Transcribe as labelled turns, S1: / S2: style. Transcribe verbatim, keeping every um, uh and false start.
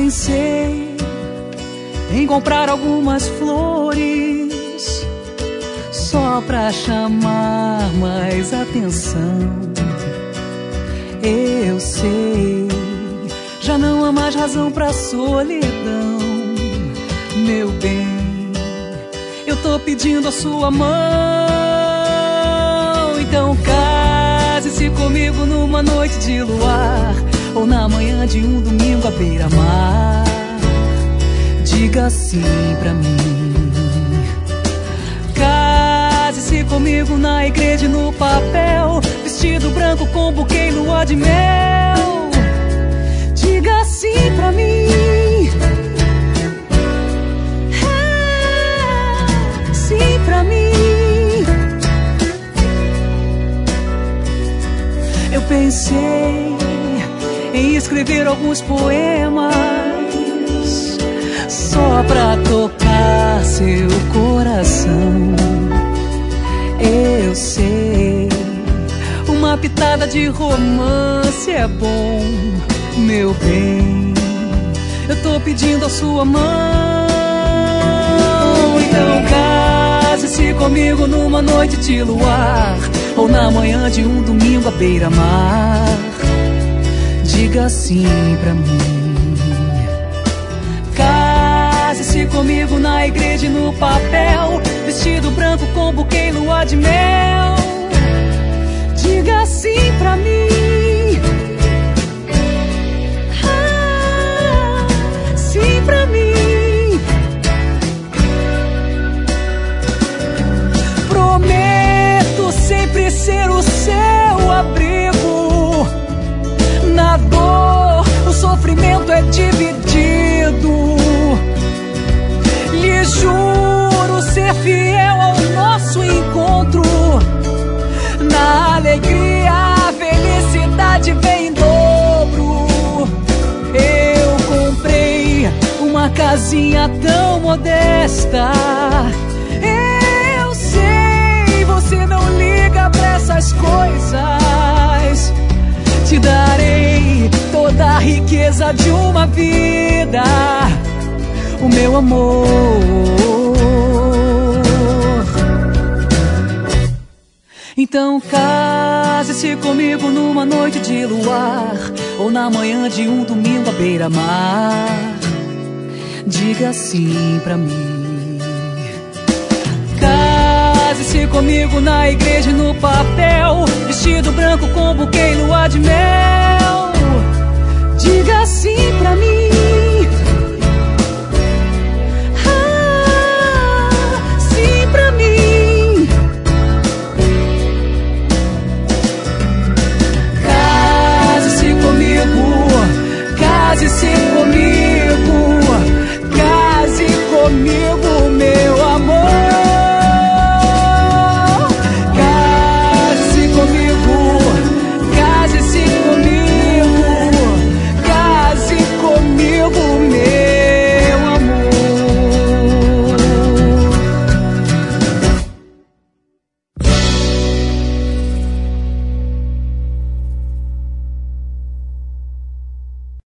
S1: pensei em comprar algumas flores só pra chamar mais atenção. Eu sei, já não há mais razão pra solidão. Meu bem, eu tô pedindo a sua mão. Então case-se comigo numa noite de luar, ou na manhã de um domingo à beira-mar. Diga sim pra mim. Case-se comigo na igreja e no papel, vestido branco com buquê e lua de mel. Diga sim pra mim. É, sim pra mim. Eu pensei em escrever alguns poemas só pra tocar seu coração. Eu sei, uma pitada de romance é bom. Meu bem, eu tô pedindo a sua mão. Então case-se comigo numa noite de luar, ou na manhã de um domingo à beira-mar. Diga sim pra mim. Case-se comigo na igreja e no papel, vestido branco com buquê e lua de mel. Diga sim pra mim. Ah, sim pra mim. Prometo sempre ser o seu abrigo. Na dor, o sofrimento é dividido. Lhe juro ser fiel ao nosso encontro. Na alegria, a felicidade vem em dobro. Eu comprei uma casinha tão modesta. Eu sei, você não liga pra essas coisas. Te darei toda a riqueza de uma vida, o meu amor. Então case-se comigo numa noite de luar, ou na manhã de um domingo à beira-mar. Diga sim pra mim. Case-se comigo na igreja e no papel, vestido branco com buquê e lua de mel. Diga sim pra mim.